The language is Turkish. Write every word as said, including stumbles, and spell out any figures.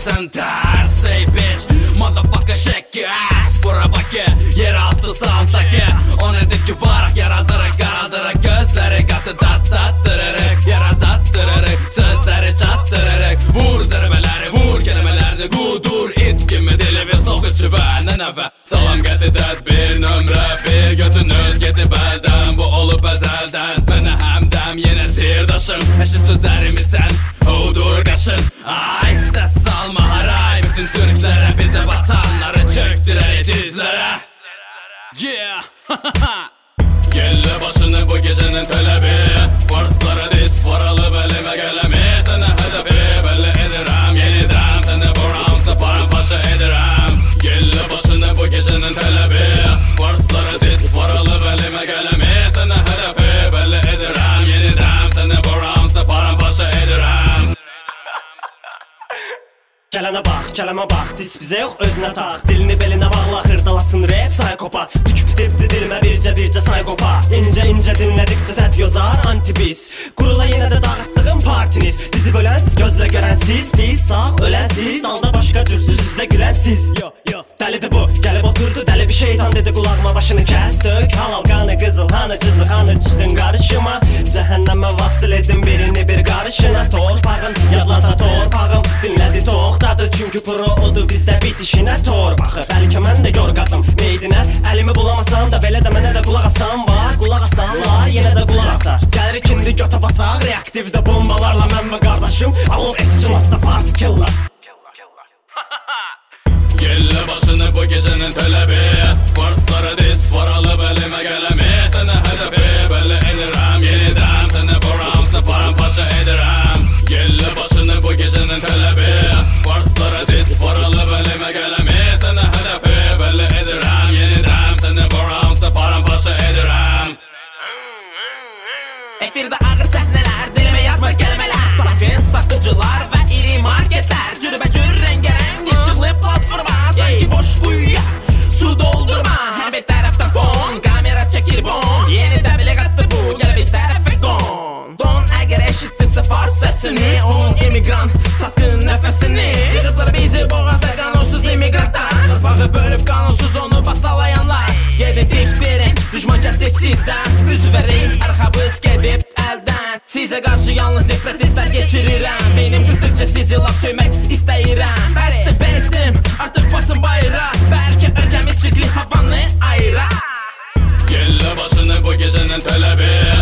sen ters ey bitch. Motherfucker shake your ass. Bura bakı yeraltı sound'daki o nedir ki var yaradırık yaradırık gözleri katı tat tattırırık yaradattırırık sözleri çattırırık vur zerbeleri vur kelimelerde gudur it gibi dili ve sokucu ve neneve salam geti tedbir nömre bir götünüz geti belden bu olup ezelden mene hemdem yine sirdaşım eşit sözlerimi sen udur kaşın ay ses salma haray bütün Türklere bize vatanları çöktürer dizlere yeah. Gelle başını bu gecenin talebi Farslara diz faralı belime gelemi Seni hedefi belli ederim yeniden Seni bu roundda paramparça ederim Gelle başını bu gecenin talebi Farslara diz faralı belime gelemi Seni hedefi belli ederim yeniden Seni bu roundda paramparça ederim Gələnə bax, kələmə bax, dis bizə yox özünə tax Dilini belinə bağla, xırdalasın rap, psikopat Tüküb dibdi dilimə bircə bircə psikopat İncə incə dinlədikcə sət yozar antibiz Qurula yenə də dağıtdığım partiniz Dizi bölənsiz, gözlə görənsiz Biz sağ ölənsiz, dalda başqa cürsüz üzlə gülənsiz Yo, yo, dəlidir bu, gəlib oturdu dəli bir şeytan dedi Qulağıma başını kəs, dök, halal qanı qızıl Hanı cızı, hanı çıxın qarışıma Cəhənnəmə vasıl edin birini bir qarışına Torpağın, yadlata torpağım, dinlədi tox Çünki pro odur bizdə bitişinə tor baxır Bəlkə mən də gör qazım meydinə Əlimi bulamasam da belə də mənə də qulaq asan var Qulaq asanlar yenə də qulaq asar Gəlir ikindi götə basaq reaktivdə bombalarla mən və qardaşım Alov esçinasda fars killer Gelle başını bu gecenin talebi Farslara diz faralı belime gelemi Seni hedefi belli ederim yeniden Seni bu roundda paramparça ederim Gelle başını bu gecenin talebi Farslara diz faralı belime gelemi Seni hedefi belli ederim yeniden Seni bu roundda paramparça ederim Efirde ağır sahneler dilime yazma kelimeler Sakın satıcılar ve iri marketler Cürbecür rengarenk ışıklı platforma Sanki boş kuyuya su doldurma Her bir tarafta fon kamera çekir bon Yeni de bile kattı bu gel biz tarafa gon Don eğer eşittirse fars sesini Onun immigrant sakın nefesini Yıkıtlar bizi boğaza kanunsuz immigrantlar Bağı bölüp kanunsuz onu bastalayanlar Gidin dik verin düşmanca seksizden Üz verin arxabız gedib elden Size karşı yalnız nefret ister geçirirəm Benim kızdıkça sizi laf söymək istəyirəm Bəstim bəstim artık basın bayrağı Belki ülkemiz çirkli havanı ayırar Gelle başını bu gecenin talebi